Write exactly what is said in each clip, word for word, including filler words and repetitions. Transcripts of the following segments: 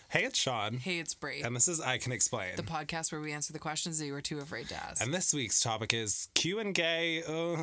Hey, it's Sean. Hey, it's Brie. And this is I Can Explain, the podcast where we answer the questions that you were too afraid to ask. And this week's topic is Q and gay. Uh,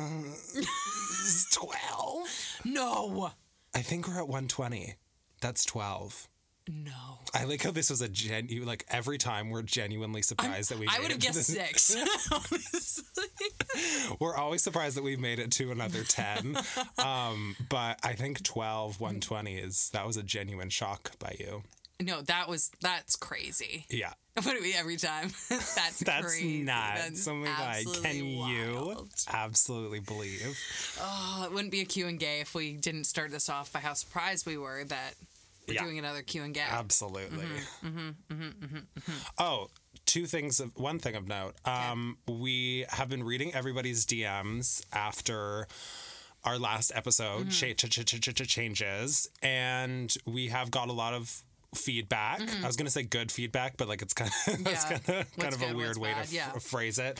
twelve. No. I think we're at one twenty. That's twelve. No. I like how this was a genu. Like every time we're genuinely surprised I'm, that we. I would have guessed six. Honestly. We're always surprised that we've made it to another ten. um, but I think twelve, one twenty is that was a genuine shock by you. No, that was that's crazy. Yeah. What do we every time? That's That's crazy. nuts. That's Oh my god! Can wild. you absolutely believe? Oh, it wouldn't be a Q and gay if we didn't start this off by how surprised we were that we're Yeah. doing another Q and gay. Absolutely. Mm-hmm, mm-hmm, mm-hmm, mm-hmm, mm-hmm. Oh, two things. Of one thing of note. Um, yeah. We have been reading everybody's D Ms after our last episode, mm-hmm. ch- ch- ch- ch- ch- changes, and we have got a lot of feedback. Mm-hmm. I was going to say good feedback, but like it's kind of that's yeah. kind of kind of good, a weird way bad? to yeah. f- phrase it.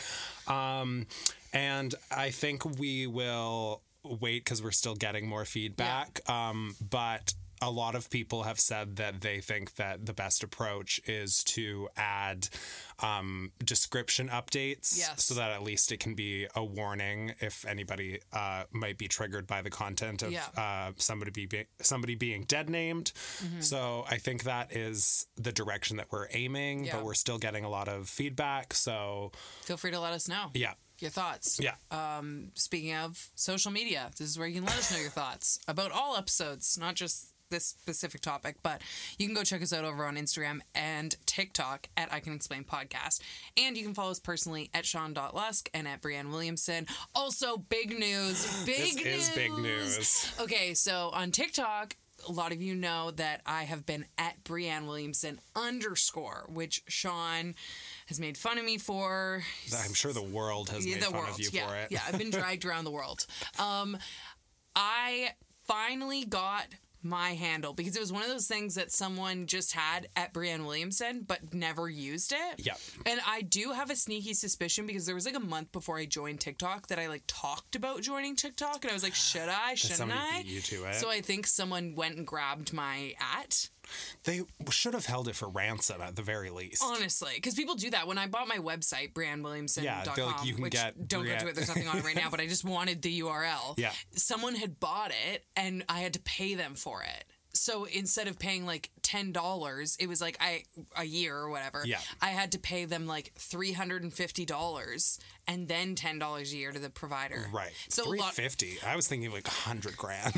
Um, and I think we will wait because we're still getting more feedback. Yeah. Um, but a lot of people have said that they think that the best approach is to add um, description updates, yes. so that at least it can be a warning if anybody uh, might be triggered by the content of yeah. uh, somebody be somebody being dead named. Mm-hmm. So I think that is the direction that we're aiming, yeah. but we're still getting a lot of feedback. So feel free to let us know. Yeah. Your thoughts. Yeah. Um, speaking of social media, this is where you can let us know your thoughts about all episodes, not just this specific topic, but you can go check us out over on Instagram and TikTok at I Can Explain Podcast. And you can follow us personally at Sean dot Lusk and at Brianne Williamson. Also, big news. Big this news. is big news. Okay, so on TikTok, a lot of you know that I have been at Brianne Williamson underscore, which Sean has made fun of me for. I'm sure the world has yeah, made fun world. of you yeah, for it. Yeah, I've been dragged around the world. Um, I finally got my handle because it was one of those things that someone just had at Brianne Williamson but never used it. Yeah. And I do have a sneaky suspicion because there was like a month before I joined TikTok that I like talked about joining TikTok and I was like, should I? Shouldn't somebody I? beat you to it. So I think someone went and grabbed my at. They should have held it for ransom at the very least. Honestly, because people do that. When I bought my website, brianne williamson dot com, yeah, like you can which get don't Brianne- go to it, there's nothing on it right now, but I just wanted the U R L. Yeah. Someone had bought it, and I had to pay them for it. So instead of paying like ten dollars, it was like I a year or whatever. Yeah. I had to pay them like three hundred fifty dollars and then ten dollars a year to the provider. Right. So three hundred fifty dollars. I was thinking like one hundred grand.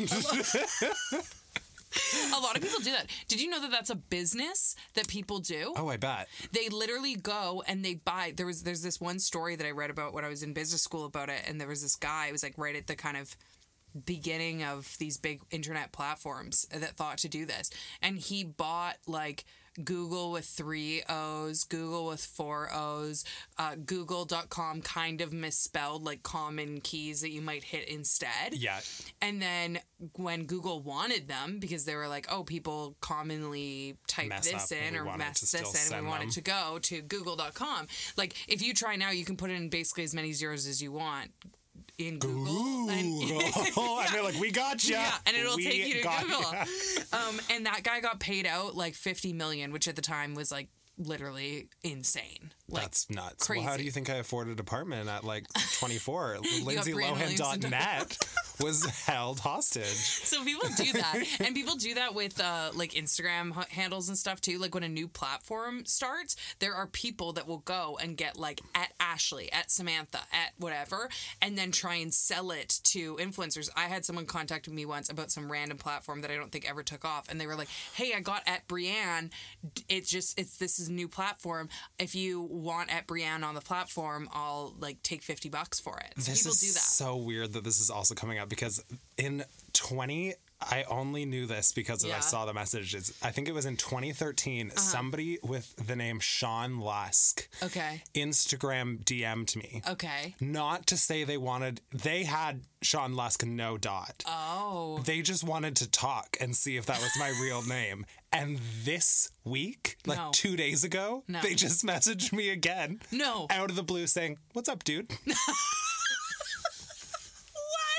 A lot of people do that. Did you know that that's a business that people do? Oh, I bet. They literally go and they buy. There was there's this one story that I read about when I was in business school about it, and there was this guy. It was like right at the kind of beginning of these big internet platforms that thought to do this, and he bought like Google with three O's, Google with four O's, uh, Google dot com kind of misspelled, like common keys that you might hit instead. Yeah. And then when Google wanted them, because they were like, oh, people commonly type Mess this up, in or mess this in, and we want them. it to go to Google dot com. Like, if you try now, you can put in basically as many zeros as you want in Google. Google. And, yeah. And they're like, we got you. Yeah, and it'll we take you to Google. Ya. Um, and that guy got paid out like fifty million dollars, which at the time was like literally insane. Like, that's nuts. Crazy. Well, how do you think I afforded an apartment at like twenty-four? got Lindsay Lohan dot net was held hostage. So people do that. And people do that with uh, like Instagram h- handles and stuff too. Like when a new platform starts, there are people that will go and get like at Ashley, at Samantha, at whatever, and then try and sell it to influencers. I had someone contact me once about some random platform that I don't think ever took off. And they were like, hey, I got at Brianne. It's just, it's, this is a new platform. If you want at Brianne on the platform, I'll like take fifty bucks for it. So this people is do that. so weird that this is also coming up because in twenty I only knew this because Yeah. I saw the messages. I think it was in twenty thirteen Uh-huh. somebody with the name Sean Lusk Okay. Instagram D M'd me. Okay. Not to say they wanted, they had Sean Lusk no dot. Oh. They just wanted to talk and see if that was my real name. And this week, like No. two days ago, No. they just messaged me again. No. Out of the blue saying, what's up, dude? What?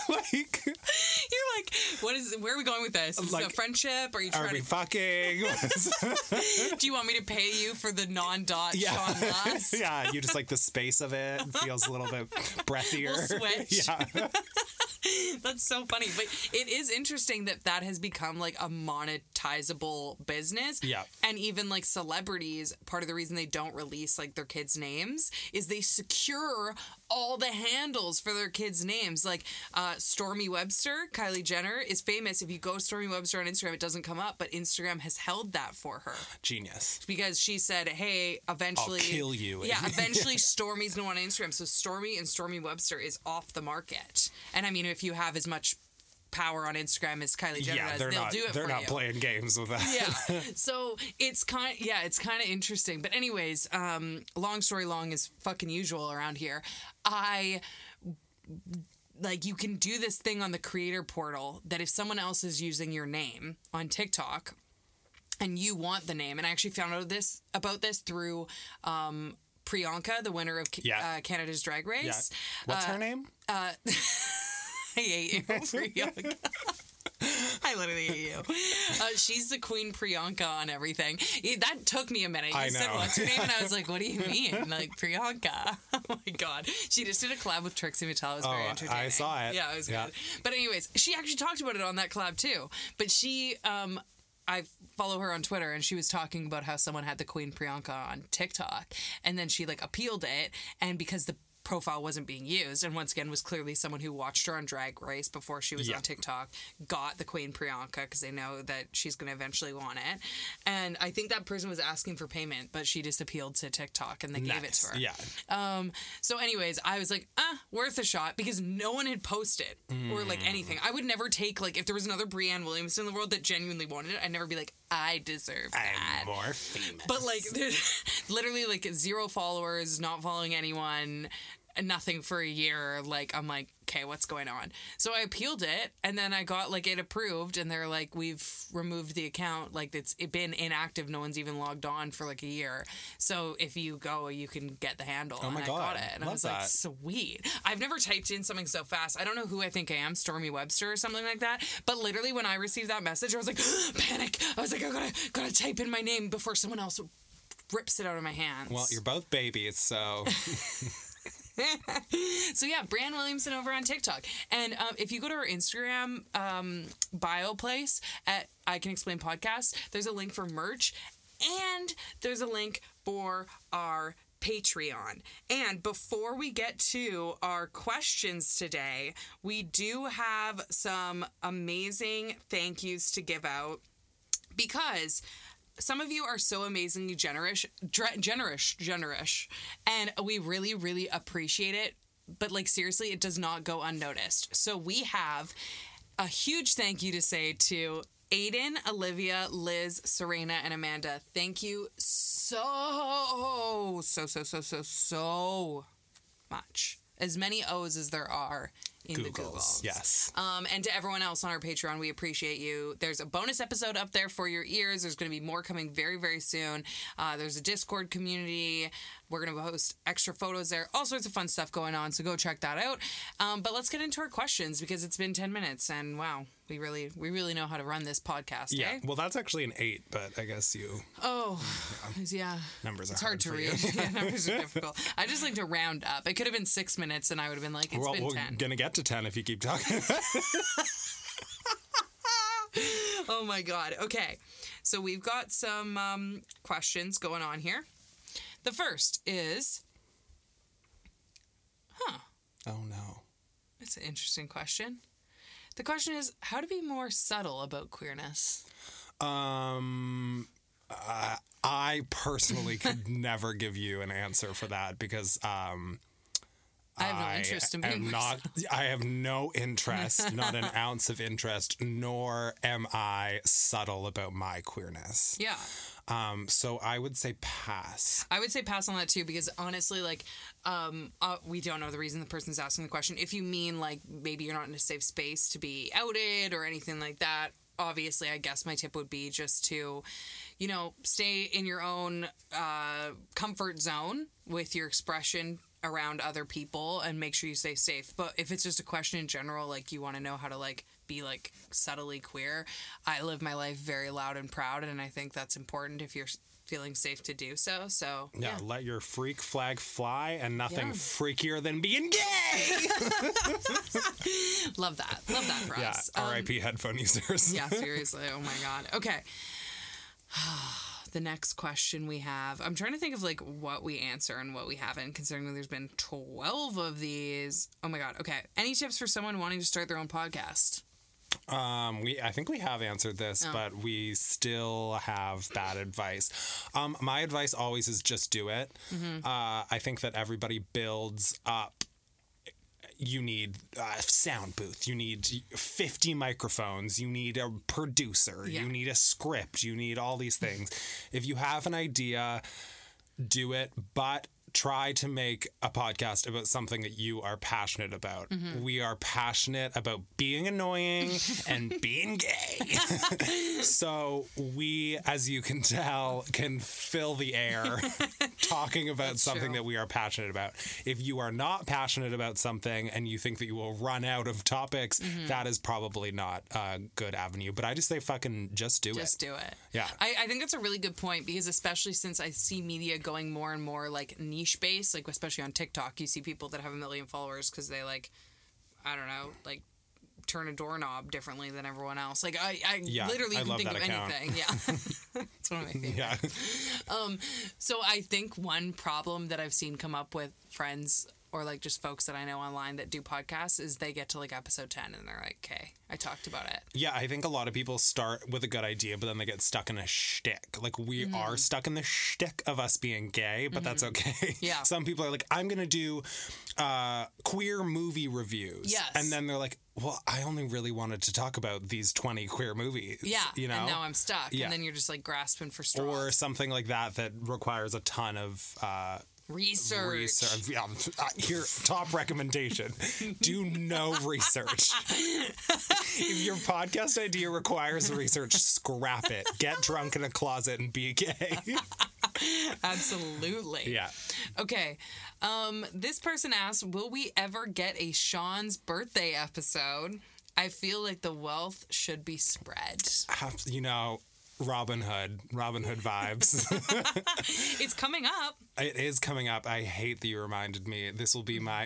like, You're like, what is? Where are we going with this? Is Like, this a friendship? Are you are trying we to? fucking? Do you want me to pay you for the non-dot Yeah. Sean Last? Yeah, you just like the space of it. It feels a little bit breathier. We'll switch. Yeah. That's so funny. But it is interesting that that has become like a monetizable business. Yeah. And even like celebrities, part of the reason they don't release like their kids' names is they secure all the handles for their kids' names. Like uh, Stormy Webster, Kylie Jenner, is famous. If you go Stormy Webster on Instagram, it doesn't come up, but Instagram has held that for her. Genius. Because she said, hey, eventually... I'll kill you. Yeah, eventually Stormy's going to want Instagram. So Stormy and Stormy Webster is off the market. And I mean, if you have as much power on Instagram as Kylie Jenner Yeah, does, they're they'll not. do it They're for not you. playing games with that. Yeah. So it's kind yeah, it's kind of interesting. But anyways, um, long story long is fucking usual around here. I... Like, you can do this thing on the creator portal that if someone else is using your name on TikTok and you want the name, and I actually found out this about this through um, Priyanka, the winner of Yeah. uh, Canada's Drag Yeah. Race. What's Uh, her name? I hate you, Priyanka. I literally hate you. Uh, she's the Queen Priyanka on everything. It- that took me a minute. You I said, know. what's her name? And I was like, what do you mean? Like, Priyanka. Oh, my God. She just did a collab with Trixie Mattel. It was very Oh, I entertaining. saw it. Yeah, it was Yeah. good. But anyways, she actually talked about it on that collab, too. But she... um. I follow her on Twitter, and she was talking about how someone had the Queen Priyanka on TikTok, and then she like appealed it, and because the profile wasn't being used, and once again was clearly someone who watched her on Drag Race before she was Yeah. on TikTok, got the Queen Priyanka because they know that she's going to eventually want it. And I think that person was asking for payment, but she just appealed to TikTok, and they gave it to Nice. her. Yeah. Um, so anyways, I was like, ah, worth a shot because no one had posted or like anything. I would never take, like, if there was another Brianne Williamson in the world that genuinely wanted it, I'd never be like, I deserve that. I'm more famous. But like, there's literally like zero followers, not following anyone, nothing for a year. Like, I'm like, okay, what's going on? So I appealed it, and then I got like it approved, and they're like, we've removed the account. Like, it's it been inactive. No one's even logged on for like a year. So if you go, you can get the handle. Oh my and God. I got it, and I Love was like, that. sweet. I've never typed in something so fast. I don't know who I think I am, Stormy Webster or something like that. But literally, when I received that message, I was like, panic. I was like, I gotta gotta type in my name before someone else rips it out of my hands. Well, you're both babies, so So yeah, Brianne Williamson over on TikTok. And um, if you go to her Instagram um, bio place at I Can Explain Podcast, there's a link for merch, and there's a link for our Patreon. And before we get to our questions today, we do have some amazing thank yous to give out because some of you are so amazingly generous, dre- generous, generous, and we really, really appreciate it. But like, seriously, it does not go unnoticed. So we have a huge thank you to say to Aiden, Olivia, Liz, Serena, and Amanda. Thank you so, so, so, so, so, so much. As many O's as there are in Googles. the Googles. Yes. Um, and to everyone else on our Patreon, we appreciate you. There's a bonus episode up there for your ears. There's going to be more coming very, very soon. Uh, there's a Discord community. We're going to post extra photos there. All sorts of fun stuff going on, so go check that out. Um, but let's get into our questions because it's been ten minutes, and wow, we really, we really know how to run this podcast. Yeah. Eh? Well, that's actually an eight, but I guess you Oh, yeah. numbers are It's hard to for read. you. Yeah, numbers are difficult. I just like to round up. It could have been six minutes, and I would have been like, it's well, been we're ten. gonna get to ten if you keep talking. Oh my God. Okay. So we've got some um, questions going on here. The first is, huh, Oh no. that's an interesting question. The question is how to be more subtle about queerness. Um, uh, I personally could never give you an answer for that because um. I have no interest in being am more not. subtle. I have no interest, not an ounce of interest, nor am I subtle about my queerness. Yeah. Um, so I would say pass. I would say pass on that too because honestly, like, um, uh, we don't know the reason the person's asking the question. If you mean like maybe you're not in a safe space to be outed or anything like that, obviously, I guess my tip would be just to, you know, stay in your own uh, comfort zone with your expression around other people and make sure you stay safe. But if it's just a question in general, like you want to know how to like be like subtly queer, I live my life very loud and proud, and I think that's important if you're feeling safe to do so. So Yeah, yeah, let your freak flag fly, and nothing Yeah. freakier than being gay. love that. Love that for Yeah, us. R I P headphone users. Yeah, seriously. Oh my God. Okay. The next question we have, I'm trying to think of like what we answer and what we haven't, considering that there's been twelve of these. Oh my God. Okay. Any tips for someone wanting to start their own podcast? Um, we I think we have answered this, Oh. but we still have bad advice. Um, my advice always is just do it. Mm-hmm. Uh, I think that everybody builds up. You need a sound booth. You need fifty microphones. You need a producer. Yeah. You need a script. You need all these things. If you have an idea, do it, but try to make a podcast about something that you are passionate about. Mm-hmm. We are passionate about being annoying and being gay. So we, as you can tell, can fill the air talking about That's something true. that we are passionate about. If you are not passionate about something and you think that you will run out of topics, Mm-hmm. that is probably not a good avenue. But I just say fucking just do Just it. do it. Yeah. I, I think that's a really good point, because especially since I see media going more and more like niche based, like especially on TikTok, you see people that have a million followers because they like, I don't know, like turn a doorknob differently than everyone else. Like I, I Yeah, literally I can love think that of account. anything. Yeah. It's one of my favorites. Yeah. So I think one problem that I've seen come up with friends or like just folks that I know online that do podcasts is they get to like episode ten and they're like, okay, I talked about it. Yeah, I think a lot of people start with a good idea, but then they get stuck in a shtick. Like, we Mm-hmm. are stuck in the shtick of us being gay, but that's okay. Yeah. Some people are like, I'm going to do uh, queer movie reviews. Yes. And then they're like, well, I only really wanted to talk about these twenty queer movies. Yeah. You know? And now I'm stuck. Yeah. And then you're just like grasping for straws. Or something like that that requires a ton of uh, research. research. Yeah, uh, here, top recommendation: do no research. If your podcast idea requires research, scrap it. Get drunk in a closet and be gay. Absolutely. Yeah. Okay. Um, this person asks, will we ever get a Sean's birthday episode? I feel like the wealth should be spread. Have- You know, Robin Hood, Robin Hood vibes. It's coming up. It is coming up. I hate that you reminded me. This will be my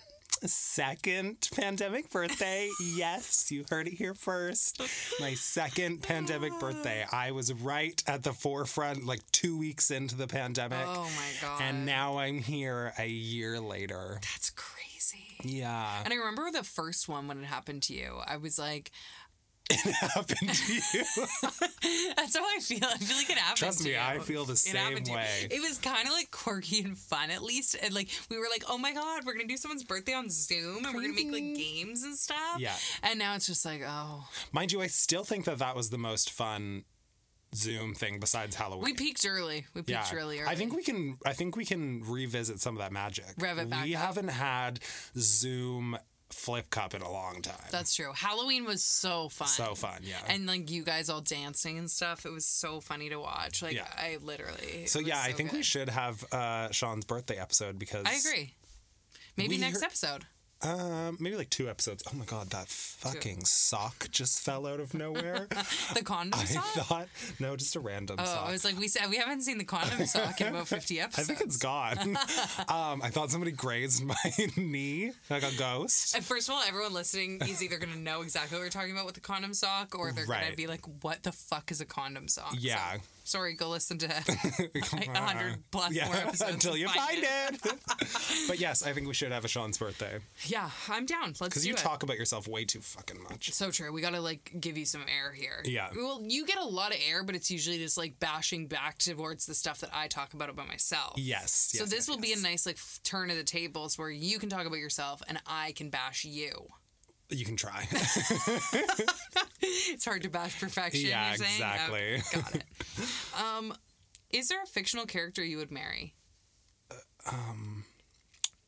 second pandemic birthday. Yes, you heard it here first. My second pandemic birthday. I was right at the forefront, like two weeks into the pandemic. Oh my God. And now I'm here a year later. That's crazy. Yeah. And I remember the first one when it happened to you. I was like, Happened to you. that's how I feel. I feel like it happened Trust to me, you. I feel the It same happened to you. way. It was kind of like quirky and fun, at least. And like, we were like, oh my God, we're going to do someone's birthday on Zoom and we're going to make like games and stuff. Yeah. And now it's just like, oh. Mind you, I still think that that was the most fun Zoom thing besides Halloween. We peaked early. We peaked yeah, really early. I think we can. I think we can revisit some of that magic. Rev it back we up. haven't had Zoom Flip Cup in a long time. That's true. Halloween was so fun. so fun. Yeah. And like you guys all dancing and stuff. It was so funny to watch. Like Yeah. I literally. so it was yeah, I so think we good. should have uh, Sean's birthday episode because I agree. Maybe We next heard- episode. Um, maybe like two episodes. Oh my god, that fucking sock just fell out of nowhere. The condom I sock? thought no, just a random Oh, sock. I was like, we said we haven't seen the condom sock in about fifty I episodes. think it's gone. um, I thought somebody grazed my knee like a ghost. And first of all, everyone listening is either going to know exactly what we're talking about with the condom sock, or they're going Right. to be like, "What the fuck is a condom sock?" Yeah. So, sorry, go listen to like a hundred plus more Yeah, episodes until and you find it. But yes, I think we should have a Sean's birthday Yeah, I'm down. Let's because do you it. talk about yourself way too fucking much. So true. We gotta like give you some air here. Yeah. Well, you get a lot of air, but it's usually just like bashing back towards the stuff that I talk about about myself. Yes. So yes, this yes, will be yes. a nice like f- turn of the tables where you can talk about yourself and I can bash you. You can try. It's hard to bash perfection. Yeah, you're saying? exactly. Okay, got it. Um, is there a fictional character you would marry?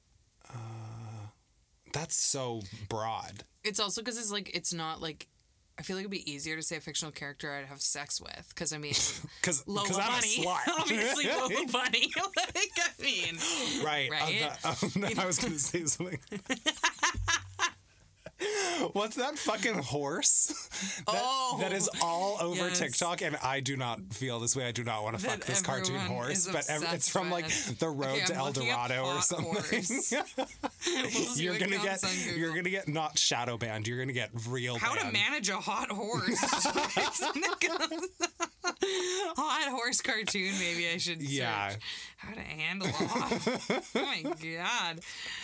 That's so broad. It's also because it's like it's not like I feel like it'd be easier to say a fictional character I'd have sex with. Because, I mean, Because Lola I'm Bunny. a slut. Obviously, Lola Bunny. Like, I mean. Right. Right? Uh, the, um, I was going to say something. What's that fucking horse? That, Oh, that is all over yes. TikTok, and I do not feel this way. I do not want to That fuck this cartoon everyone horse, is but ev- it's obsessed from like with. the Road Okay, to I'm El looking up Dorado or hot something. horse. We'll see You're what gonna comes get, on Google. you're gonna get not shadow banned. You're gonna get real How to banned. manage a hot horse. Hot horse cartoon, maybe I should search. Yeah. How to handle a hot. Oh my god.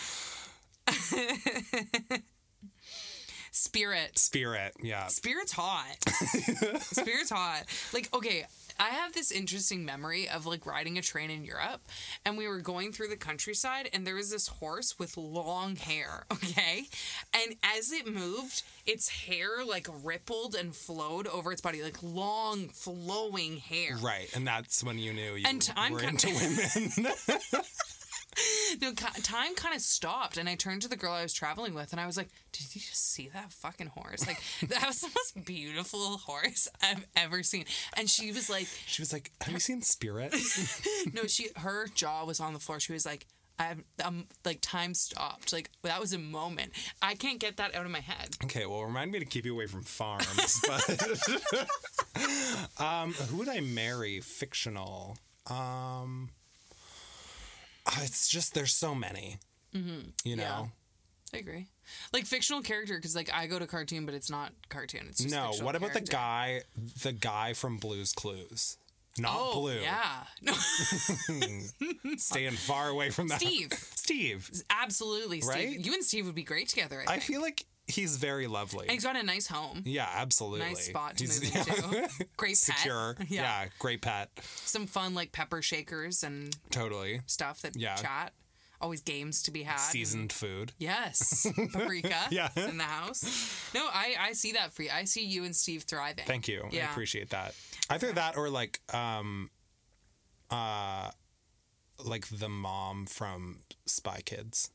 Spirit. Spirit, yeah. Spirit's hot. Spirit's hot. Like, okay, I have this interesting memory of like riding a train in Europe, and we were going through the countryside, and there was this horse with long hair, okay? And as it moved, its hair like rippled and flowed over its body, like long flowing hair. Right, and that's when you knew you And I'm were kind- into women. No, ki- time kind of stopped, and I turned to the girl I was traveling with, and I was like, "Did you just see that fucking horse? Like, that was the most beautiful horse I've ever seen." And she was like, She was like, "Have you seen Spirit?" "No, she, her jaw was on the floor. She was like, I'm, um, like time stopped. Like that was a moment. I can't get that out of my head." Okay, well, remind me to keep you away from farms. But um, who would I marry? Fictional. Um, uh, it's just there's so many. Mm-hmm. You know. Yeah. I agree. Like fictional character, because like I go to cartoon, but it's not cartoon. It's just No. fictional What about the character. guy? The guy from Blue's Clues. Not Oh, Blue. yeah. No, Staying far away from that. Steve. Steve. Absolutely, Steve. Right? You and Steve would be great together. I I think. feel like he's very lovely. And he's got a nice home. Yeah, absolutely. Nice spot to He's- move into. Great pet. Secure. Yeah. Yeah, great pet. Some fun like pepper shakers and Totally. stuff that Yeah. chat. Always games to be had. Seasoned food. Yes. Paprika. Yeah. In the house. No, I, I see that for you. I see you and Steve thriving. Thank you. Yeah. I appreciate that. Either that or like um uh like the mom from Spy Kids.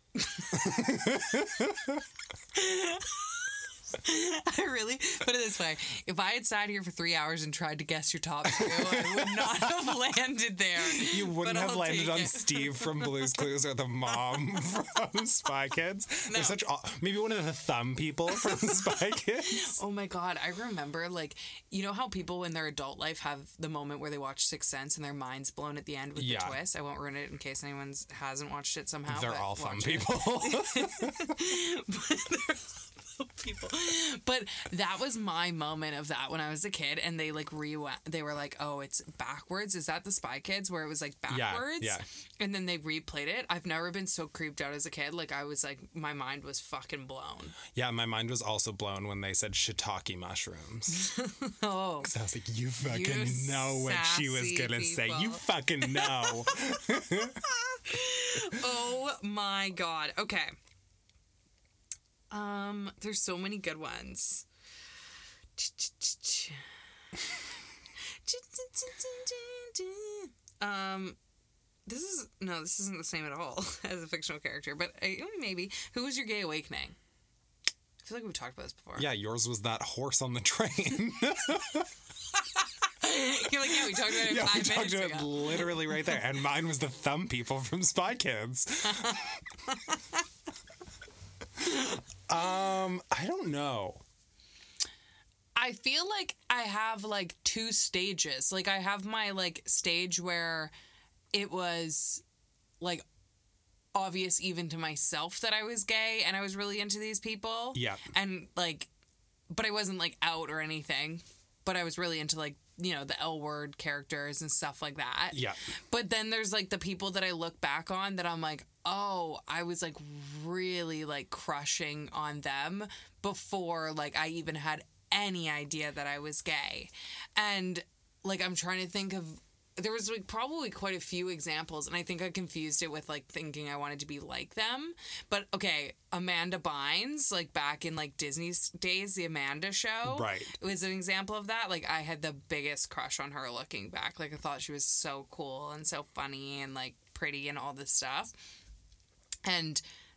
I really put it this way. If I had sat here for three hours and tried to guess your top two, I would not have landed there. You wouldn't But have I'll landed take on it. Steve from Blue's Clues or the mom from Spy Kids. No. They're such aw- maybe one of the thumb people from Spy Kids. Oh my god, I remember like you know how people in their adult life have the moment where they watch Sixth Sense and their mind's blown at the end with Yeah. the twist. I won't ruin it in case anyone hasn't watched it somehow. They're but all thumb watch it. people. people. But that was my moment of that when I was a kid, and they like re they were like, "Oh, it's backwards." Is that the Spy Kids where it was like Yeah, backwards? yeah. And then they replayed it. I've never been so creeped out as a kid. Like I was like, my mind was fucking blown. Yeah, my mind was also blown when they said shiitake mushrooms. Oh, I was like, you fucking You know what she was sassy gonna say. people. You fucking know. oh my god. Okay. Um, there's so many good ones. Um, this is no, this isn't the same at all as a fictional character, but uh, maybe. Who was your gay awakening? I feel like we've talked about this before. Yeah, yours was that horse on the train. You're like, yeah, we talked about it Yeah, we five talked minutes about it ago. literally right there. And mine was the thumb people from Spy Kids. um, I don't know. I feel like I have like two stages. Like I have my like stage where it was like obvious even to myself that I was gay and I was really into these people. Yeah. And like, but I wasn't like out or anything, but I was really into like, you know, the L word characters and stuff like that. Yeah. But then there's like the people that I look back on that I'm like, oh, I was like really like crushing on them before like I even had any idea that I was gay. And like I'm trying to think of there was like probably quite a few examples, and I think I confused it with like thinking I wanted to be like them. But okay, Amanda Bynes, like back in like Disney's days, the Amanda Show, Right. was an example of that. Like I had the biggest crush on her looking back. Like I thought she was so cool and so funny and like pretty and all this stuff. And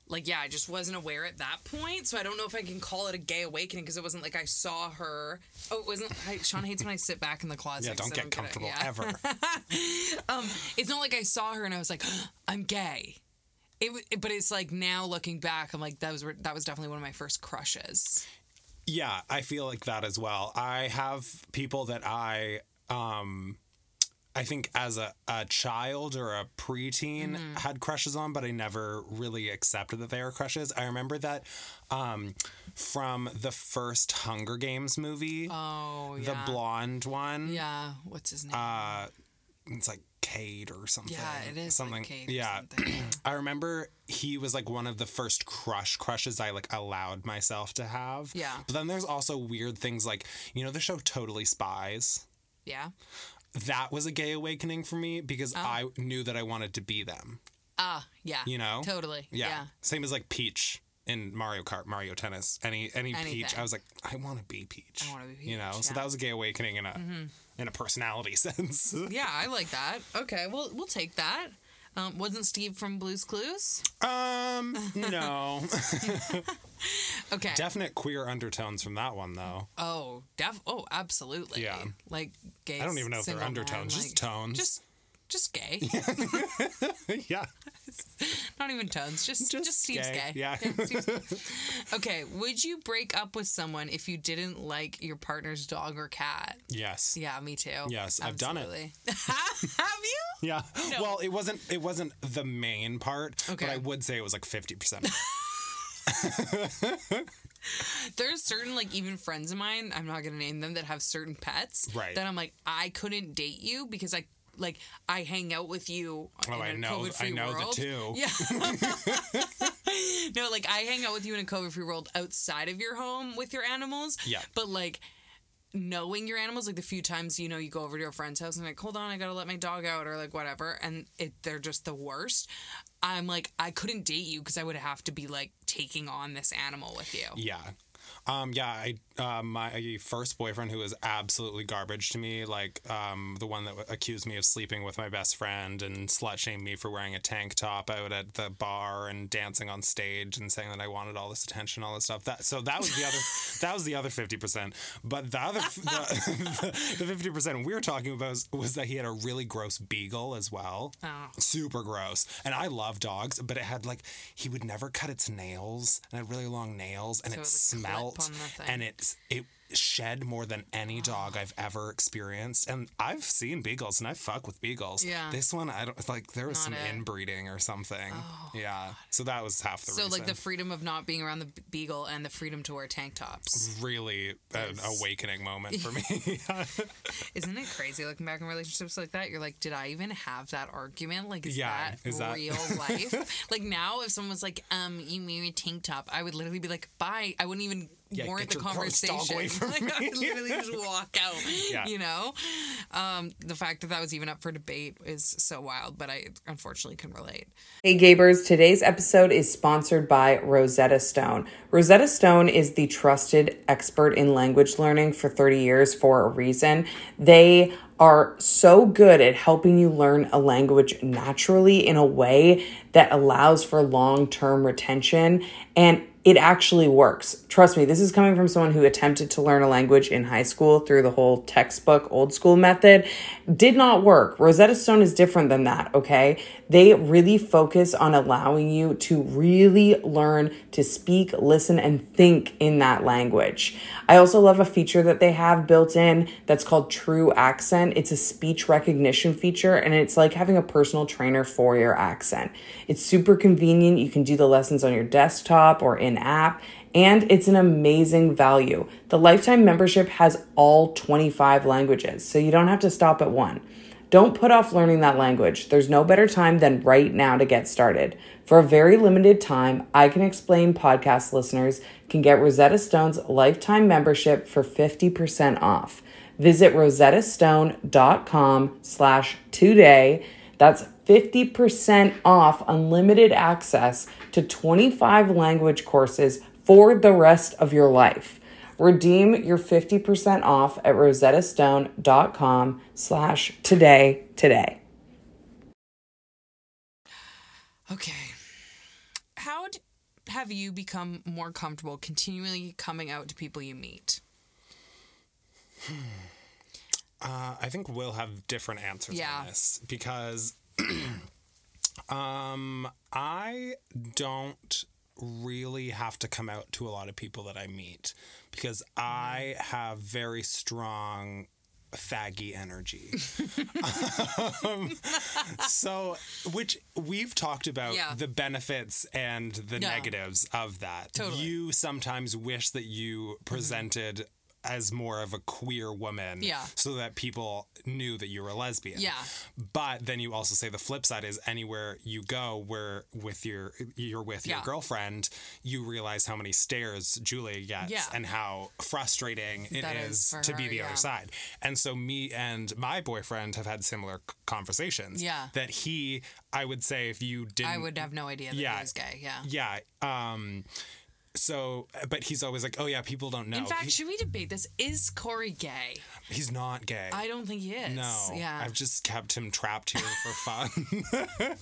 like, yeah, I just wasn't aware at that point. So I don't know if I can call it a gay awakening because it wasn't like I saw her. Oh, it wasn't. I, Sean hates when I sit back in the closet. Yeah, don't get comfortable yeah. ever. um, it's not like I saw her and I was like, I'm gay. It, it, but it's like now looking back, I'm like, that was that was definitely one of my first crushes. Yeah, I feel like that as well. I have people that I, um, I think as a, a child or a preteen mm-hmm. had crushes on, but I never really accepted that they were crushes. I remember that um, from the first Hunger Games movie. Oh, yeah. The blonde one. Yeah. What's his name? Uh, it's like Cade or something. Yeah, it is something. Like Cade yeah. or something. I remember he was like one of the first crush crushes I like allowed myself to have. Yeah. But then there's also weird things like, you know, the show Totally Spies. Yeah. That was a gay awakening for me because oh. I knew that I wanted to be them. Ah, uh, yeah. You know? Totally. Yeah. yeah. Same as like Peach in Mario Kart, Mario Tennis. Any any Anything. Peach, I was like, I want to be Peach. I want to be Peach. You know? Yeah. So that was a gay awakening in a mm-hmm. in a personality sense. Yeah, I like that. Okay, well, we'll take that. Um, wasn't Steve from Blue's Clues? Um, no. Okay. Definite queer undertones from that one, though. Oh, def- oh, absolutely. Yeah. Like gay. I don't even know if they're undertones, man, just like, tones. Just, just gay. Yeah. Not even tones. Just, just, just Steve's gay. gay. Yeah. yeah Steve's gay. Okay. Would you break up with someone if you didn't like your partner's dog or cat? Yes. Yeah, me too. Yes, Absolutely. I've done it. Have you? Yeah. No. Well, it wasn't. It wasn't the main part, okay. but I would say it was like fifty percent. There's certain, like, even friends of mine, I'm not gonna name them, that have certain pets. Right. That I'm like, I couldn't date you because I. Like, I hang out with you oh, in I a know, COVID-free I know world. the two. Yeah. No, like, I hang out with you in a COVID-free world outside of your home with your animals. Yeah. But, like, knowing your animals, like, the few times, you know, you go over to a friend's house and, like, hold on, I gotta let my dog out or, like, whatever, and it they're just the worst. I'm like, I couldn't date you because I would have to be, like, taking on this animal with you. Yeah. Um, yeah, I, uh, my first boyfriend who was absolutely garbage to me, like um, the one that accused me of sleeping with my best friend and slut-shamed me for wearing a tank top out at the bar and dancing on stage and saying that I wanted all this attention, all this stuff. That so that was the other that was the other fifty percent. But the other the, the fifty percent we were talking about was, was that he had a really gross beagle as well. Oh. Super gross. And I love dogs, but it had like he would never cut its nails and had really long nails and So it, it smelled. And it's it shed more than any dog I've ever experienced. And I've seen beagles and I fuck with beagles. Yeah. This one, I don't like. There was Not some it. inbreeding or something. Oh, yeah. So that was half the so, reason. So like the freedom of not being around the beagle and the freedom to wear tank tops. Really an awakening moment for me. Isn't it crazy looking back in relationships like that? You're like, did I even have that argument? Like, is yeah, that is that... real life? Like now, if someone was like, um, you wear a tank top, I would literally be like, bye. I wouldn't even yeah, warrant the conversation. Away from like, me. I would literally just walk out. Yeah. You know, um, the fact that that was even up for debate is so wild, but I unfortunately can relate. Hey Gabers, today's episode is sponsored by Rosetta Stone. Rosetta Stone is the trusted expert in language learning for thirty years for a reason. They are so good at helping you learn a language naturally in a way that allows for long-term retention, and it actually works. Trust me, this is coming from someone who attempted to learn a language in high school through the whole textbook old school method. Did not work. Rosetta Stone is different than that, okay? They really focus on allowing you to really learn to speak, listen, and think in that language. I also love a feature that they have built in that's called True Accent. It's a speech recognition feature, and it's like having a personal trainer for your accent. It's super convenient. You can do the lessons on your desktop or in app, and it's an amazing value. The lifetime membership has all twenty-five languages, so you don't have to stop at one. Don't put off learning that language. There's no better time than right now to get started. For a very limited time, I Can Explain podcast listeners can get Rosetta Stone's lifetime membership for fifty percent off. Visit rosettastone.com slash today. That's fifty percent off unlimited access to twenty-five language courses for the rest of your life. Redeem your fifty percent off at rosettastone.com slash today today. Okay. How d- have you become more comfortable continually coming out to people you meet? Uh, I think we'll have different answers Yeah. on this because um, I don't really have to come out to a lot of people that I meet because I have very strong faggy energy. um, so, which we've talked about Yeah. the benefits and the Yeah. negatives of that. Totally. You sometimes wish that you presented as more of a queer woman Yeah. so that people knew that you were a lesbian. Yeah. But then you also say the flip side is anywhere you go where with your you're with your Yeah. girlfriend, you realize how many stares Julia gets Yeah. and how frustrating it That is is for to be her, the yeah. other side. And so me and my boyfriend have had similar c- conversations. Yeah. That he, I would say if you didn't I would have no idea that Yeah. he was gay. Yeah. Yeah. Um so but he's always like, oh yeah, people don't know. In fact, He- should we debate this? Is Corey gay? he's not gay. I don't think he is. No, Yeah. I've just kept him trapped here for fun.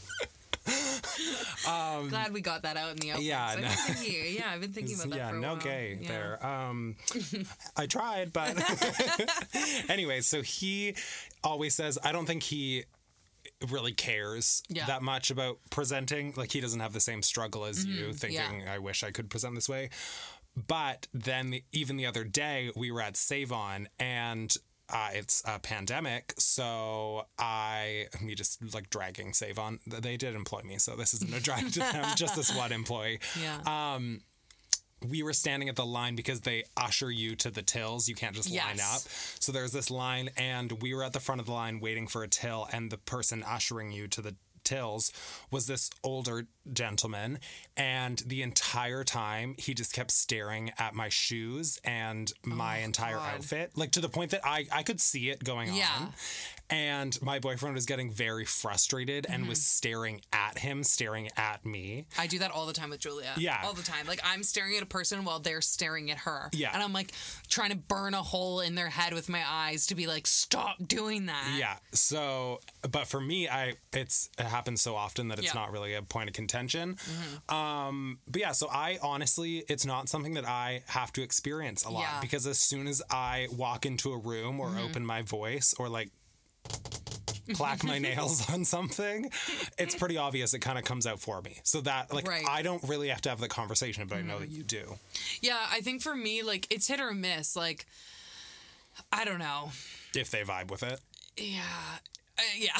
Glad we got that out in the open. yeah, 'cause I've no. been thinking, yeah, I've been thinking about that yeah, for a no while. gay Yeah. there. Um, I tried, but anyway, so he always says, I don't think he really cares Yeah. that much about presenting. Like he doesn't have the same struggle as you, thinking, yeah. I wish I could present this way. But then the, even the other day, we were at Save-On and uh, it's a pandemic, so I me just like dragging Save-On. They did employ me, so this isn't a drag to them, just this one employee. Yeah. Um, we were standing at the line because they usher you to the tills. You can't just line Yes. up. So there's this line, and we were at the front of the line waiting for a till, and the person ushering you to the tills was this older gentleman, and the entire time he just kept staring at my shoes and my entire God. outfit, like to the point that I, I could see it going Yeah. on. And my boyfriend was getting very frustrated and was staring at him, staring at me. I do that all the time with Julia. Yeah. All the time. Like I'm staring at a person while they're staring at her. Yeah. And I'm like trying to burn a hole in their head with my eyes to be like, stop doing that. Yeah. So, but for me, I it's it happens so often that it's Yeah. not really a point of contention. Um, but yeah, so I honestly, it's not something that I have to experience a lot Yeah. because as soon as I walk into a room or open my voice or like clack my nails on something, it's pretty obvious it kind of comes out for me. So that like Right. I don't really have to have the conversation, but I know that you do. Yeah. I think for me, like it's hit or miss. Like, I don't know. If they vibe with it. Yeah. Uh, yeah.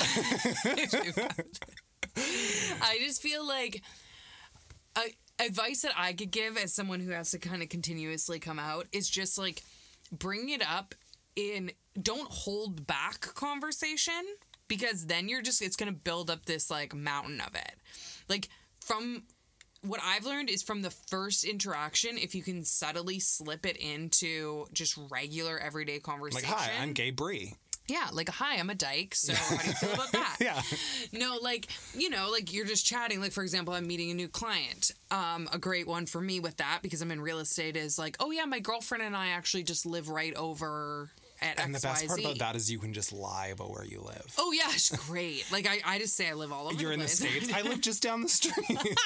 I just feel like uh, advice that I could give as someone who has to kind of continuously come out is just like bring it up in don't hold back conversation, because then you're just it's going to build up this like mountain of it. Like from what I've learned is from the first interaction, if you can subtly slip it into just regular everyday Like, conversation. hi, I'm Gay Brie. Yeah, like, hi, I'm a dyke, so how do you feel about that? Yeah. No, like, you know, like, you're just chatting. Like, for example, I'm meeting a new client. Um, a great one for me with that, because I'm in real estate, is like, oh, yeah, my girlfriend and I actually just live right over at And the X Y Z. best part about that is you can just lie about where you live. Oh, yeah, it's great. Like, I, I just say I live all over You're the in the place. States. I live just down the street.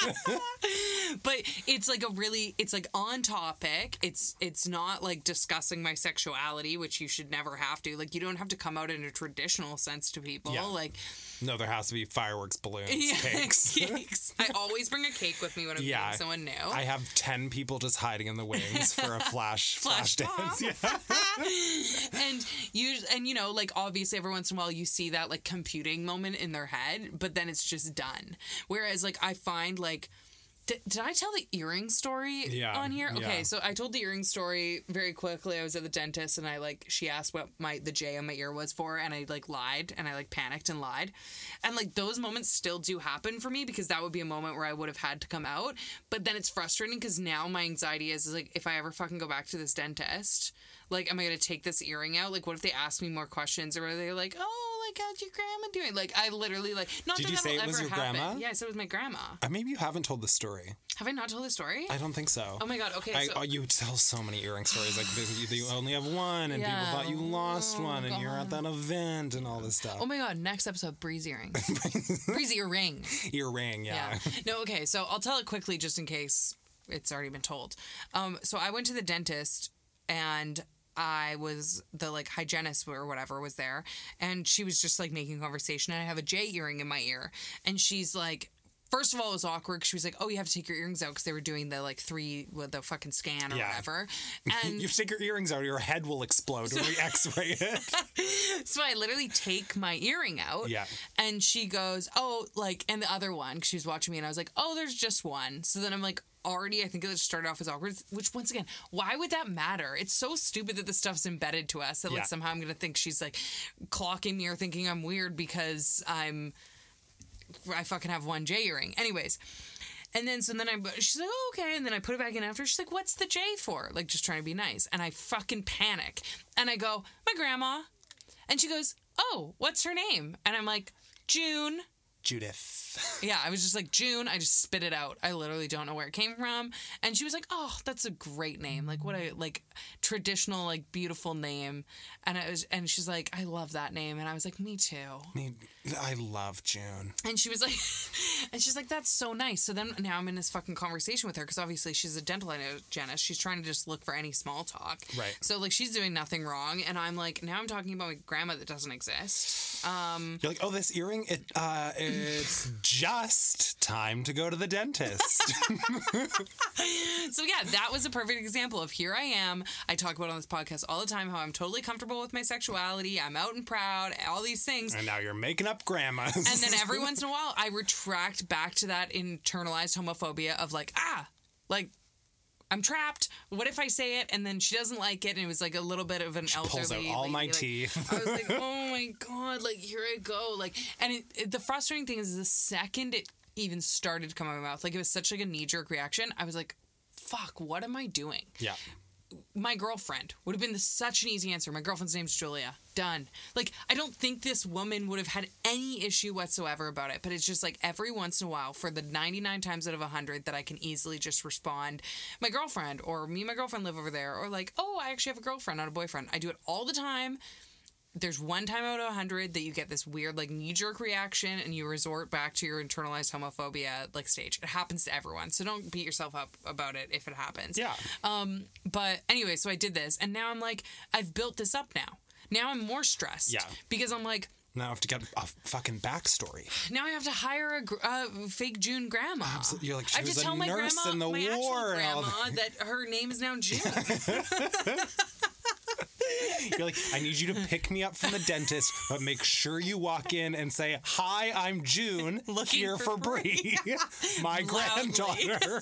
But it's like a really, it's like on topic. It's it's not like discussing my sexuality, which you should never have to. Like, you don't have to come out in a traditional sense to people. Yeah. Like, No, there has to be fireworks, balloons, yeah, cakes. cakes. I always bring a cake with me when I'm Yeah. meeting someone new. I have ten people just hiding in the wings for a flash Flash flash, dance. mob. Yeah. and you and you know, like, obviously every once in a while you see that like computing moment in their head, but then it's just done. Whereas like I find like Did, did I tell the earring story Yeah, on here? Okay, yeah. so I told the earring story very quickly. I was at the dentist and I like she asked what my the J on my ear was for, and I like lied and I like panicked and lied. And like those moments still do happen for me, because that would be a moment where I would have had to come out. But then it's frustrating because now my anxiety is, is like, if I ever fucking go back to this dentist, like, am I gonna take this earring out? Like, what if they ask me more questions, or are they like, oh, like, how's your grandma doing? Like, I literally like not Did that you that'll say it ever was your happen. grandma? Yeah, I said it was my grandma. Uh, maybe you haven't told the story. Have I not told the story? I don't think so. Oh my god. Okay. I, so, oh, you tell so many earring stories. Like this, you, you only have one, and Yeah. people thought you lost Oh, one, and you're at God. that event, and all this stuff. oh my god. Next episode, Breeze earrings. Breeze earring. Earring, yeah. Yeah. No. Okay. So I'll tell it quickly, just in case it's already been told. Um, so I went to the dentist, and I was the like hygienist or whatever was there, and she was just like making conversation, and I have a J earring in my ear, and she's like, first of all, it was awkward. She was like, "Oh, you have to take your earrings out," because they were doing the like three with the fucking scan or Yeah. whatever. And You take your earrings out, your head will explode when we X-ray it. so I literally take my earring out. Yeah. And she goes, "Oh, like," and the other one, 'cause she was watching me, and I was like, "Oh, there's just one." So then I'm like, already, I think it started off as awkward, which once again, why would that matter? It's so stupid that this stuff's embedded to us that like Yeah. somehow I'm going to think she's like clocking me or thinking I'm weird because I'm, I fucking have one J earring. Anyways. And then, so then I, she's like, "Oh, okay." And then I put it back in after. She's like, "What's the J for?" Like, just trying to be nice. And I fucking panic. And I go, "My grandma." And she goes, "Oh, what's her name?" And I'm like, "June." Judith. Yeah, I was just like, "June." I just spit it out. I literally don't know where it came from. And she was like, "Oh, that's a great name. Like, what a, like, traditional, like, beautiful name." And I was, and she's like, "I love that name." And I was like, "Me too." I mean, I love June. And she was like, and she's like, "That's so nice." So then now I'm in this fucking conversation with her because obviously she's a dental hygienist. She's trying to just look for any small talk. Right. So, like, she's doing nothing wrong. And I'm like, now I'm talking about my grandma that doesn't exist. Um, You're like, "Oh, this earring, it uh, it's just time to go to the dentist." So yeah, that was a perfect example of here I am. I talk about on this podcast all the time how I'm totally comfortable with my sexuality. I'm out and proud, all these things. And now you're making up grandmas. And then every once in a while, I retract back to that internalized homophobia of like, ah, like, I'm trapped. What if I say it and then she doesn't like it? And it was like a little bit of an elderly. pulls out all lady, my like, teeth. I was like, oh my God, like, here I go. Like, and it, it, the frustrating thing is the second it even started to come out of my mouth, like, it was such like a knee jerk reaction. I was like, fuck, what am I doing? Yeah. My girlfriend would have been the, such an easy answer. My girlfriend's name's Julia. Done. Like, I don't think this woman would have had any issue whatsoever about it, but it's just like every once in a while, for the ninety-nine times out of one hundred that I can easily just respond, my girlfriend, or me and my girlfriend live over there, or like, oh, I actually have a girlfriend, not a boyfriend. I do it all the time. There's one time out of a hundred that you get this weird, like, knee-jerk reaction and you resort back to your internalized homophobia, like, stage. It happens to everyone, so don't beat yourself up about it if it happens. Yeah. Um, but anyway, so I did this, and now I'm like, I've built this up now. Now I'm more stressed. Yeah. Because I'm like, Now I have to get a fucking backstory. now I have to hire a gr- uh, fake June grandma. Absolutely. You're like, she I have was to a tell my nurse grandma, in the my actual war and all grandma, that her name is now June. You're like, "I need you to pick me up from the dentist, but make sure you walk in and say, 'Hi, I'm June, Looking here for for Brie, my Loudly. granddaughter.'"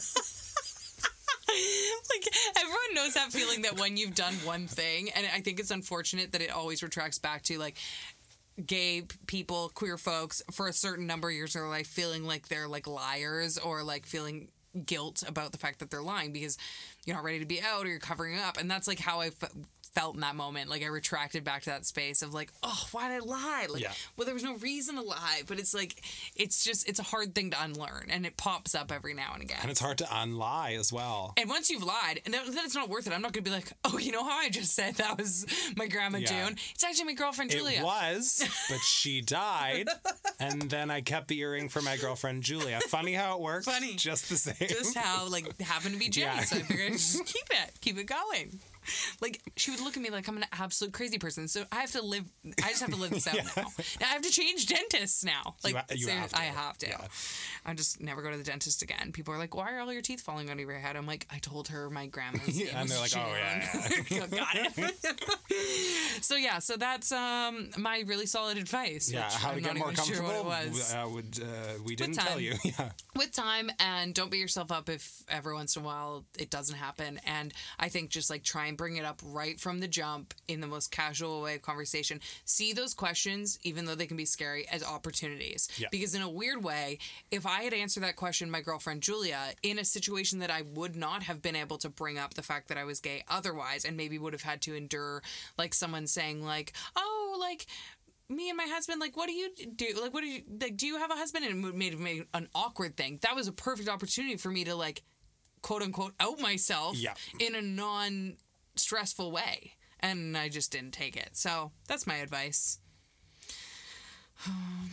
Like, everyone knows that feeling that when you've done one thing, and I think it's unfortunate that it always retracts back to, like, gay p- people, queer folks, for a certain number of years of their life feeling like they're, like, liars, or, like, feeling guilt about the fact that they're lying because you're not ready to be out or you're covering up. And that's, like, how I f- felt in that moment. Like, I retracted back to that space of, like, oh, why did I lie? Like, Yeah. well, there was no reason to lie, but it's, like, it's just, it's a hard thing to unlearn, and it pops up every now and again. And it's hard to unlie as well. And once you've lied, and then then it's not worth it. I'm not going to be like, oh, you know how I just said that was my grandma Yeah. June? It's actually my girlfriend Julia. It was, but she died, and then I kept the earring for my girlfriend Julia. Funny how it works. Funny. Just the same. Just how, like, happened to be June. Yeah. So I figured I'd just keep it. Keep it going. Like, she would look at me like I'm an absolute crazy person. So I have to live, I just have to live this out Yeah. now. Now I have to change dentists now. Like, You ha- you ser- have to. I have to. Yeah. I just never go to the dentist again. People are like, why are all your teeth falling out of your head? I'm like, I told her my grandma's name Yeah, and was they're like, June. "Oh, yeah, yeah." Got it. So yeah, so that's um my really solid advice. Yeah, which how I'm to get not more even sure comfortable. what it was. Uh, would, uh, we didn't time. tell you. Yeah. With time, and don't beat yourself up if every once in a while it doesn't happen. And I think just like try and bring it up right from the jump in the most casual way of conversation. See those questions, even though they can be scary, as opportunities. Yeah. Because in a weird way, if I had answered that question, my girlfriend Julia, in a situation that I would not have been able to bring up the fact that I was gay otherwise, and maybe would have had to endure like someone saying like, oh, like, me and my husband, like, what do you do? Like, what do you, like, do you have a husband? And it made it made an awkward thing. That was a perfect opportunity for me to, like, quote unquote, out myself Yeah. in a non stressful way. And I just didn't take it. So that's my advice.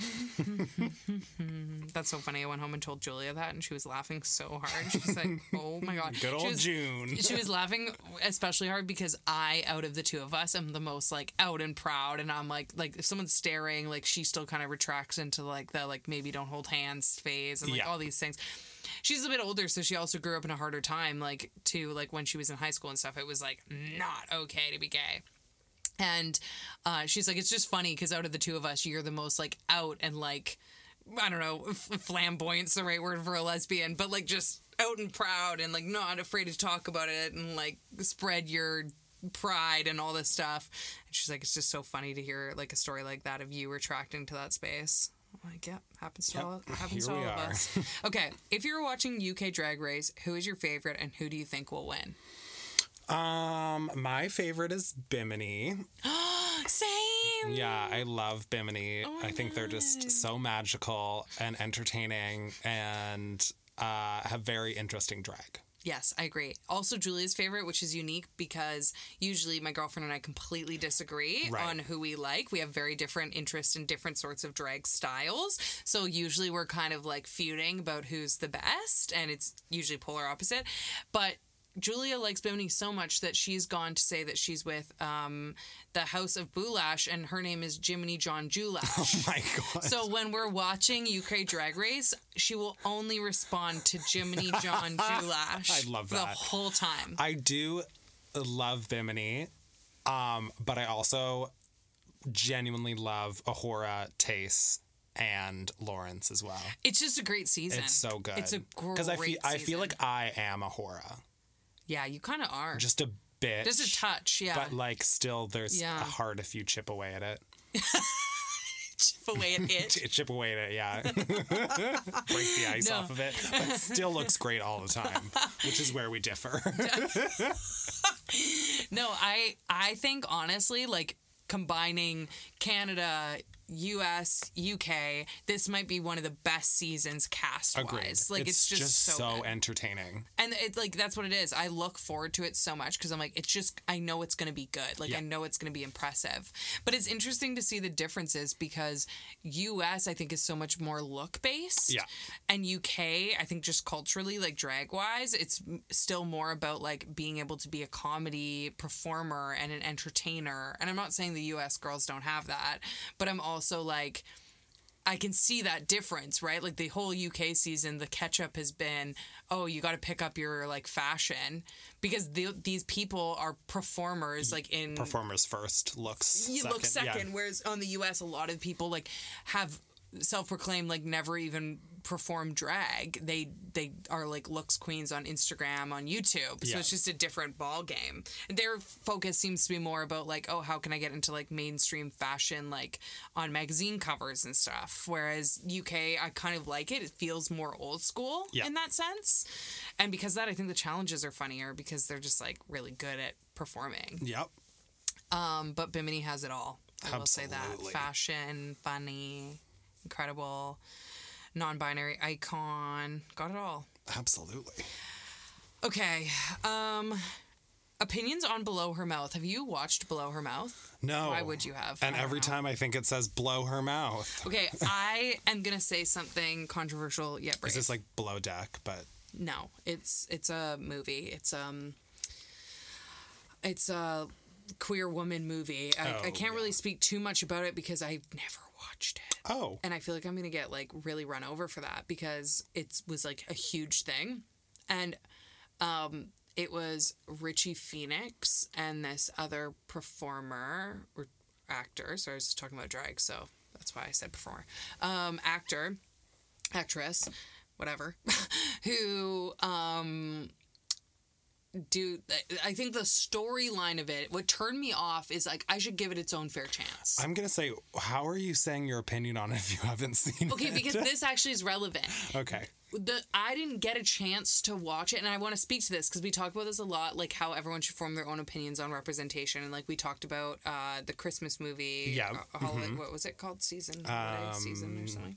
That's so funny. I went home and told Julia that, and she was laughing so hard. She's like, oh my God. Good old she was, June. She was laughing especially hard because I, out of the two of us, am the most like out and proud. And I'm like, like if someone's staring, like she still kind of retracts into like the like maybe don't hold hands phase and like Yeah. all these things. She's a bit older, so she also grew up in a harder time, like too, like when she was in high school and stuff. It was like not okay to be gay. And uh, she's like, it's just funny because out of the two of us, you're the most like out and like, I don't know, f- flamboyant's the right word for a lesbian, but like just out and proud and like not afraid to talk about it and like spread your pride and all this stuff. And she's like, it's just so funny to hear like a story like that of you retracting to that space. I'm like, yeah, happens to Yep, all happens to here all we of are. us. Okay, if you're watching U K Drag Race, who is your favorite and who do you think will win? Um, my favorite is Bimini. Same. Yeah, I love Bimini. Oh I think they're just so magical and entertaining and uh, have very interesting drag. Yes, I agree. Also, Julia's favorite, which is unique because usually my girlfriend and I completely disagree Right. on who we like. We have very different interests in different sorts of drag styles. So usually we're kind of like feuding about who's the best, and it's usually polar opposite. But Julia likes Bimini so much that she's gone to say that she's with um, the House of Boulash, and her name is Jiminy John Julash. Oh my God. So when we're watching U K Drag Race, she will only respond to Jiminy John Julash. I love the that. whole time. I do love Bimini, um, but I also genuinely love Ahura, Tace, and Lawrence as well. It's just a great season. It's so good. It's a great Because I feel I season. feel like I am Ahura, Yeah, you kind of are. just a bit, Just a touch, yeah. but like still, there's Yeah. a heart if you chip away at it. Chip away at it. Ch- chip away at it, yeah. Break the ice No. off of it, but it still looks great all the time, which is where we differ. No, I I think honestly, like combining Canada, U S, U K, this might be one of the best seasons cast Agreed. wise. Like it's, just, so, so good. entertaining. And it like that's what it is. I look forward to it so much because I'm like, it's just I know it's gonna be good. Like Yeah. I know it's gonna be impressive. But it's interesting to see the differences because U S I think is so much more look based. Yeah. And U K I think just culturally, like drag wise, it's m- still more about like being able to be a comedy performer and an entertainer. And I'm not saying the U S girls don't have that, but I'm also like I can see that difference, right? Like the whole U K season, the catch up has been, oh, you got to pick up your like fashion because the, these people are performers, like in Performers first, looks you second. look second. Yeah. Whereas on the U S, a lot of people like have self-proclaimed like never even perform drag. They they are like looks queens on Instagram, on YouTube. So Yeah. it's just a different ball game. And their focus seems to be more about like, oh, how can I get into like mainstream fashion like on magazine covers and stuff. Whereas U K, I kind of like it. It feels more old school Yeah. in that sense. And because of that, I think the challenges are funnier because they're just like really good at performing. Yep. Um, but Bimini has it all. I will say that. Absolutely. Fashion, funny, incredible, non-binary icon. Got it all. Absolutely. Okay. Um, opinions on Below Her Mouth. Have you watched Below Her Mouth? No. Why would you have? And I don't every know. time I think it says blow her mouth. Okay, I am gonna say something controversial yet brave. Is this like below deck? But No, it's it's a movie. It's um, it's a queer woman movie. I, Oh, I can't yeah. really speak too much about it because I've never watched it. oh, And I feel like I'm going to get like really run over for that because it was like a huge thing. And um, it was Richie Phoenix and this other performer or actor. So I was just talking about drag, so that's why I said performer. Um, actor, actress, whatever, who um, do I think the storyline of it, what turned me off is like I should give it its own fair chance. I'm gonna say, how are you saying your opinion on it if you haven't seen Okay, it? because this actually is relevant. Okay. The I didn't get a chance to watch it, and I want to speak to this because we talk about this a lot, like how everyone should form their own opinions on representation, and like we talked about uh, the Christmas movie. Yeah. uh, holiday, what was it called? Season, holiday season, or something.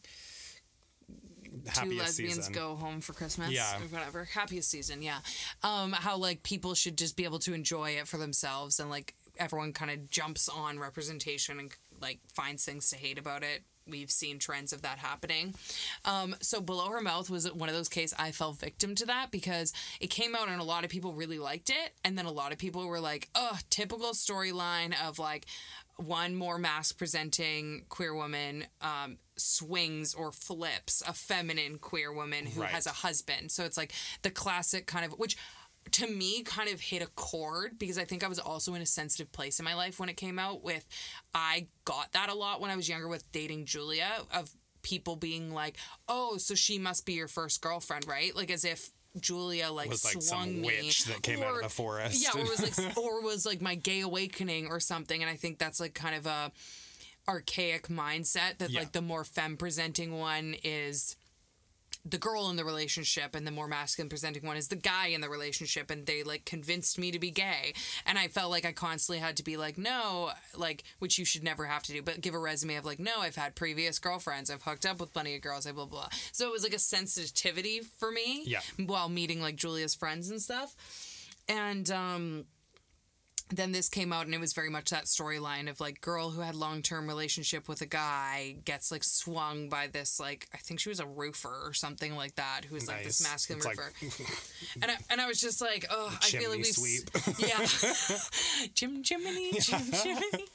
Two Happiest lesbians season. go home for Christmas. Yeah. Or whatever. Happiest season, yeah. Um, how like people should just be able to enjoy it for themselves, and like everyone kind of jumps on representation and like finds things to hate about it we've seen trends of that happening. Um, so Below Her Mouth was one of those cases I fell victim to that because it came out and a lot of people really liked it. And then a lot of people were like, oh, typical storyline of like one more mask presenting queer woman um, swings or flips a feminine queer woman who right. has a husband. So it's like the classic kind of, which to me kind of hit a chord because I think I was also in a sensitive place in my life when it came out with, I got that a lot when I was younger with dating Julia of people being like, oh, so she must be your first girlfriend, right? Like as if Julia like, was like swung some me, witch that came or, out of the forest. Yeah, or was like or was like my gay awakening or something. And I think that's like kind of a archaic mindset that yeah. like the more femme presenting one is the girl in the relationship and the more masculine presenting one is the guy in the relationship, and they like convinced me to be gay, and I felt like I constantly had to be like, no, like, which you should never have to do, but give a resume of like, no, I've had previous girlfriends, I've hooked up with plenty of girls, I blah blah. So it was like a sensitivity for me yeah. while meeting like Julia's friends and stuff. And um then this came out and it was very much that storyline of like girl who had long-term relationship with a guy gets like swung by this like I think she was a roofer or something like that who was nice. Like this masculine it's roofer like... and, I, and I was just like oh I feel like we've sweep. yeah Jim Jiminy Jim Jiminy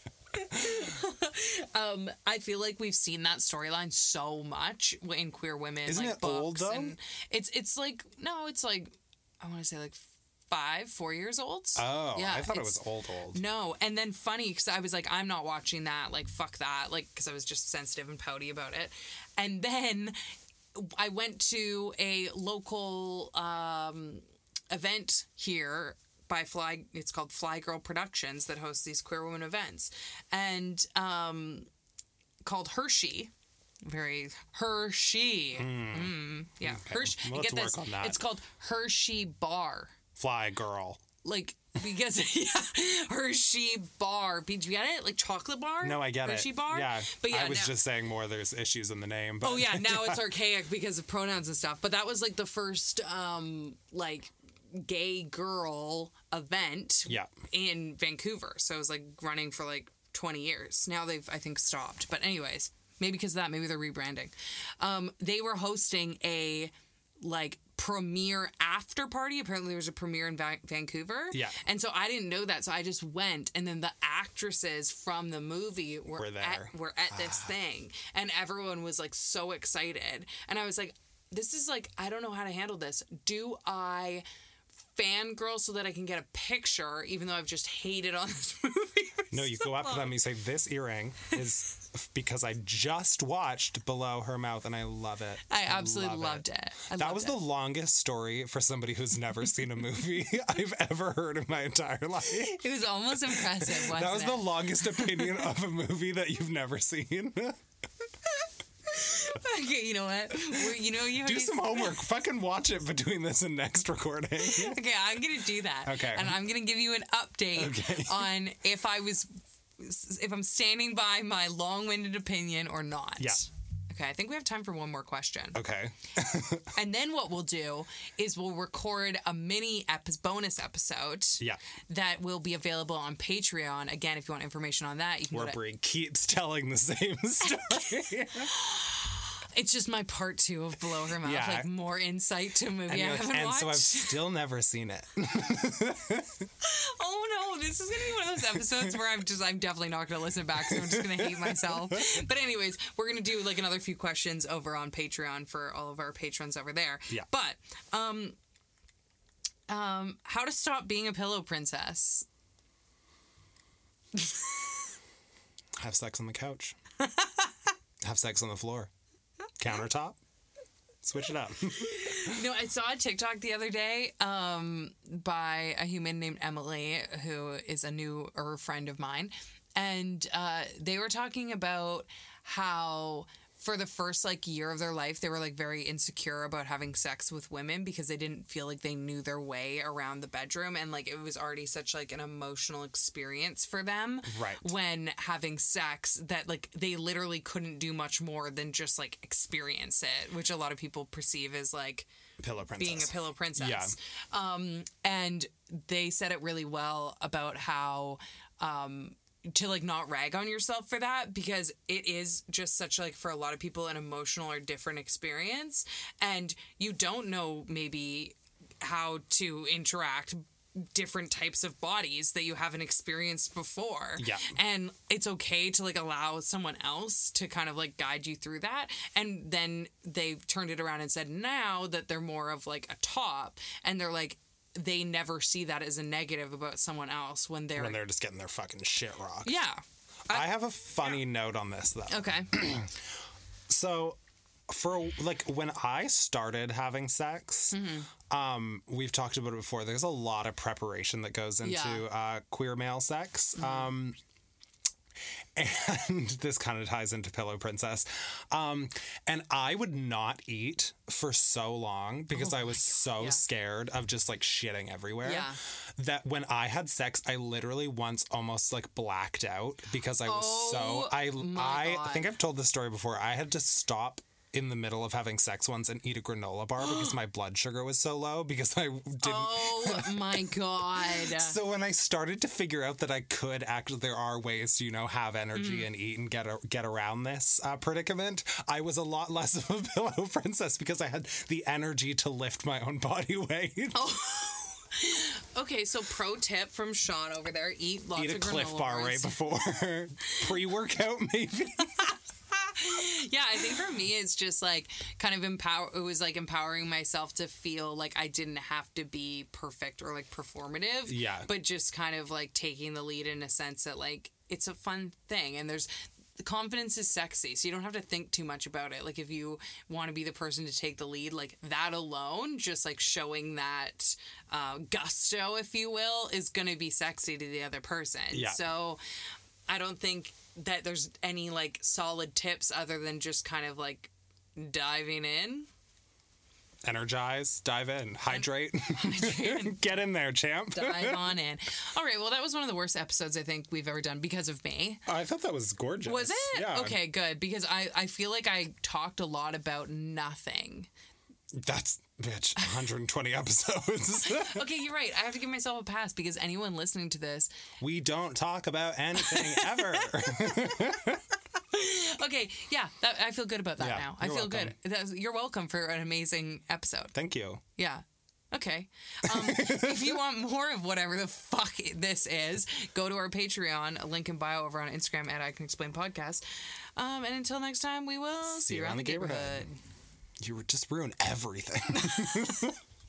um I feel like we've seen that storyline so much in queer women. Isn't like it books old though? And it's it's like no it's like I want to say like five, four years old. Oh, yeah, I thought it was old, old. No, and then funny because I was like, I'm not watching that. Like, fuck that. Like, because I was just sensitive and pouty about it. And then I went to a local um, event here by Fly. It's called Fly Girl Productions that hosts these queer women events, and um, called Hershey. Very Hershey. Mm. Mm, yeah, okay. Hershey. Well, let's get this. work on that. It's called Hershey Bar. Fly Girl. Like, because, yeah, Hershey Bar. Do you get it? Like, chocolate bar? No, I get Hershey it. Bar? Yeah. But yeah, I was now, just saying more there's issues in the name. But oh, yeah, now it's archaic because of pronouns and stuff. But that was, like, the first, um, like, gay girl event yeah. in Vancouver. So it was, like, running for, like, twenty years. Now they've, I think, stopped. But anyways, maybe because of that, maybe they're rebranding. Um, they were hosting a, like, premiere after party. Apparently there was a premiere in Va- Vancouver. Yeah. And so I didn't know that. So I just went, and then the actresses from the movie were, were there. At, were at this ah. thing. And everyone was like so excited. And I was like, this is like, I don't know how to handle this. Do I fangirl so that I can get a picture, even though I've just hated on this movie? No, you so go up long. to them and you say, this earring is because I just watched Below Her Mouth and I love it. I absolutely love loved it. it. I that loved was it. the longest story for somebody who's never seen a movie I've ever heard in my entire life. It was almost impressive, wasn't it? That was the longest opinion of a movie that you've never seen. Okay, you know what? We're, you know you do some homework. Fucking watch it between this and next recording. Okay, I'm gonna do that. Okay, and I'm gonna give you an update okay. on if I was, if I'm standing by my long-winded opinion or not. Yeah. Okay, I think we have time for one more question. Okay. And then what we'll do is we'll record a mini epi- bonus episode. Yeah. That will be available on Patreon. Again, if you want information on that, you can. Where go to- Brie keeps telling the same story. It's just my part two of Below Her Mouth, Yeah. like more insight to a movie and I like, haven't and watched. so I've still never seen it. Oh no, this is gonna be one of those episodes where I'm just, I'm definitely not gonna listen back, so I'm just gonna hate myself. But anyways, we're gonna do like another few questions over on Patreon for all of our patrons over there. Yeah. But, um, um, how to stop being a pillow princess? Have sex on the couch. Have sex on the floor. Countertop. Switch it up. You know, I saw a TikTok the other day um, by a human named Emily, who is a newer friend of mine. And uh, they were talking about how for the first like year of their life, they were like very insecure about having sex with women because they didn't feel like they knew their way around the bedroom. And like it was already such like an emotional experience for them. Right. When having sex that like they literally couldn't do much more than just like experience it, which a lot of people perceive as like Pillow princess. being a pillow princess. Yeah. Um, and they said it really well about how um, to like not rag on yourself for that, because it is just such like for a lot of people an emotional or different experience, and you don't know maybe how to interact different types of bodies that you haven't experienced before. Yeah. And it's okay to like allow someone else to kind of like guide you through that. And then they've turned it around and said now that they're more of like a top, and they're like, they never see that as a negative about someone else when they're when they're just getting their fucking shit rocked. yeah. I, I have a funny yeah. note on this though. Okay. So for like when I started having sex, mm-hmm. um, we've talked about it before. There's a lot of preparation that goes into yeah. uh, queer male sex. Mm-hmm. Um, and this kind of ties into Pillow Princess. Um, and I would not eat for so long because oh I was so yeah. scared of just like shitting everywhere. Yeah. That when I had sex, I literally once almost like blacked out because I was oh, so I I God. think I've told this story before. I had to stop in the middle of having sex once and eat a granola bar because my blood sugar was so low because I didn't. Oh my God. So when I started to figure out that I could actually, there are ways to, you know, have energy mm. and eat and get a, get around this uh, predicament, I was a lot less of a Pillow Princess because I had the energy to lift my own body weight. Oh. Okay, so pro tip from Sean over there, eat lots eat of a Cliff granola bar bars. right before pre-workout maybe. Yeah, I think for me it's just like kind of empower it was like empowering myself to feel like I didn't have to be perfect or like performative. Yeah. But just kind of like taking the lead in a sense that like it's a fun thing, and there's confidence is sexy, so you don't have to think too much about it. Like if you want to be the person to take the lead, like that alone, just like showing that uh, gusto, if you will, is gonna be sexy to the other person. Yeah. So I don't think that there's any like solid tips other than just kind of like diving in. Energize, dive in, hydrate. Hydrate. Get in there, champ. Dive on in. All right, well, that was one of the worst episodes I think we've ever done because of me. Oh, I thought that was gorgeous. Was it? Yeah. Okay, good, because I, I feel like I talked a lot about nothing. That's, bitch, one hundred twenty episodes. Okay, you're right. I have to give myself a pass because anyone listening to this... We don't talk about anything ever. Okay, yeah, that, I feel good about that yeah, now. I feel welcome. good. That's, you're welcome for an amazing episode. Thank you. Yeah. Okay. Um, if you want more of whatever the fuck this is, go to our Patreon, link in bio over on Instagram at I Can Explain Podcast. Um, and until next time, we will see, see you around the neighborhood. You just ruined everything.